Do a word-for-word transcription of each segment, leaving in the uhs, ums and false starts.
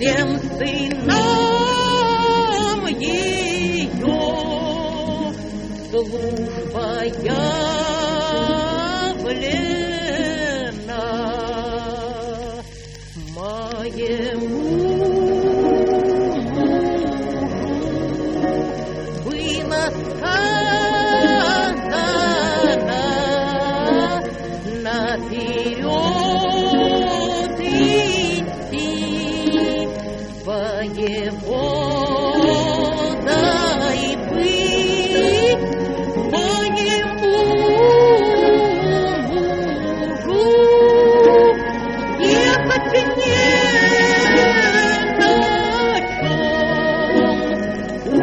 всем сынам ее служба явлена. Моему было сказано наперед идти воеводой быть моему мужу, ехать не на чем у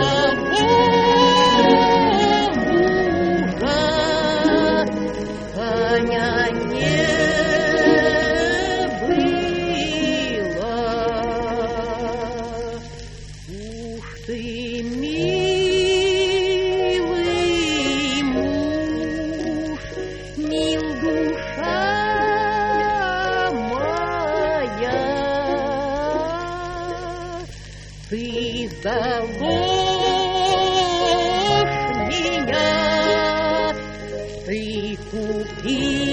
мужа коня не было. Уж ты, милый муж, мил душа моя, ты зовешь меня, ты купи